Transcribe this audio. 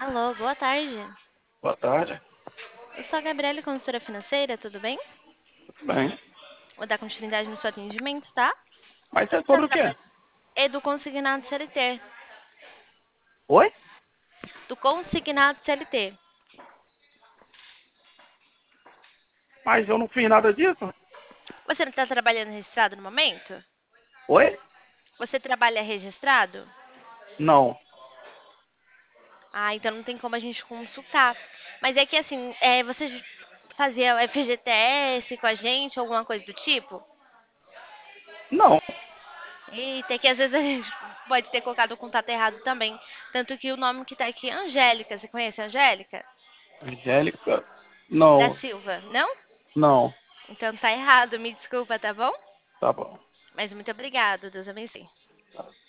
Alô, boa tarde. Boa tarde. Eu sou a Gabriele, consultora financeira, tudo bem? Tudo bem. Vou dar continuidade no seu atendimento, tá? Mas é Tá sobre o quê? trabalhando. É do consignado CLT. Oi? Do consignado CLT. Mas eu não fiz nada disso. Você não está trabalhando registrado no momento? Oi? Você trabalha registrado? Não. Ah, então não tem como a gente consultar. Mas é que assim, você fazia o FGTS com a gente, alguma coisa do tipo? Não. Eita, é que às vezes a gente pode ter colocado o contato errado também. Tanto que o nome que tá aqui é Angélica. Você conhece a Angélica? Angélica? Da Não. Silva, não? Não. Então tá errado, me desculpa, tá bom? Tá bom. Mas muito obrigada, Deus abençoe.